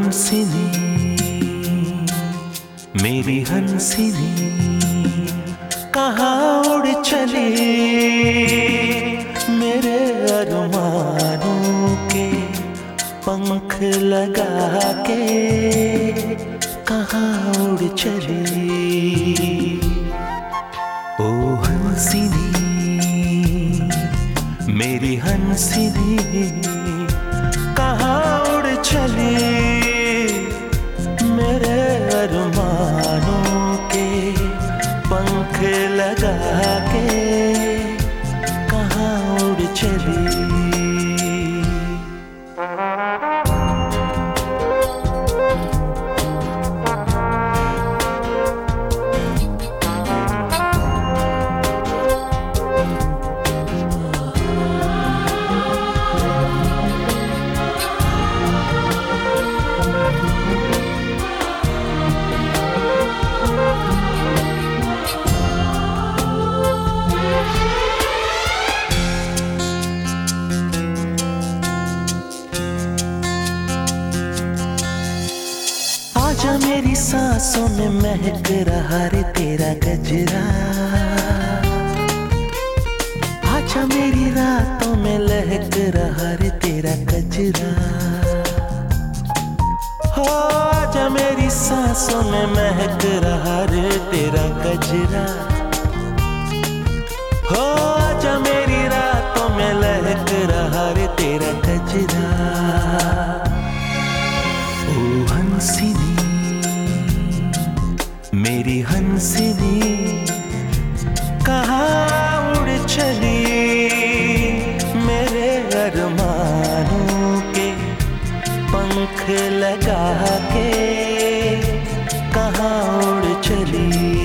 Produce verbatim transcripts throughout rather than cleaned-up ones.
हंसिनी, मेरी हंसिनी, कहाँ उड़ चली मेरे अरमानों के पंख लगा के, कहाँ उड़ चली। ओ हंसिनी, मेरी हंसिनी, कहाँ उड़ चली मेरे अरमानों के पंख लगा के, कहाँ उड़ चली। आजा मेरी सांसों में महक रहा रे तेरा गजरा, आजा मेरी रातों में लहक रहा रे तेरा गजरा। हो आजा मेरी सांसों में महक रहा रे तेरा गजरा, हो आजा मेरी रातों में लहक रहा रे तेरा गजरा। ओ हंसिनी, मेरी हंसिनी, कहाँ उड़ चली मेरे अरमानों के पंख लगा के, कहाँ उड़ चली।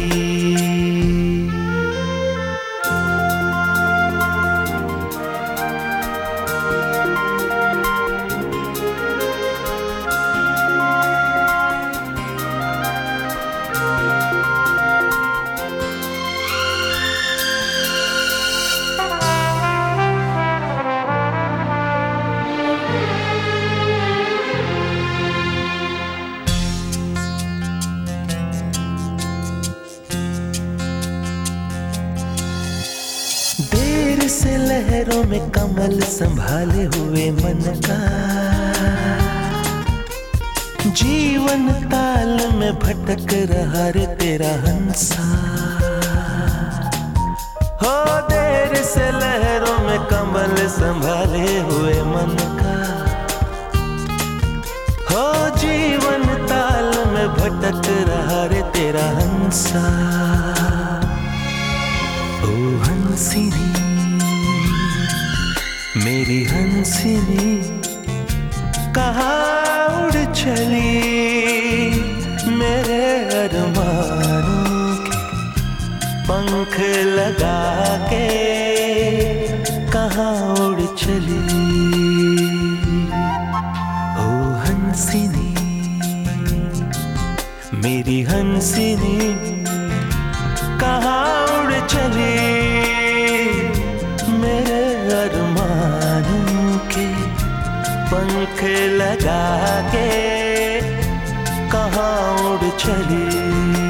देर से लहरों में कमल संभाले हुए मन का, जीवन ताल में भटक रहा रे तेरा हंसा। हो देर से लहरों में कमल संभाले हुए मन का, हो जीवन ताल में भटक रहा रे तेरा हंसा। ओ हंसिनी, मेरी हंसिनी, कहाँ उड़ चली मेरे अरमानों के पंख लगा के, कहाँ उड़ चली। ओ हंसिनी, मेरी हंसिनी, कहाँ उड़ चली मेरे अरमानों के पंख लगा के, कहाँ उड़ चली।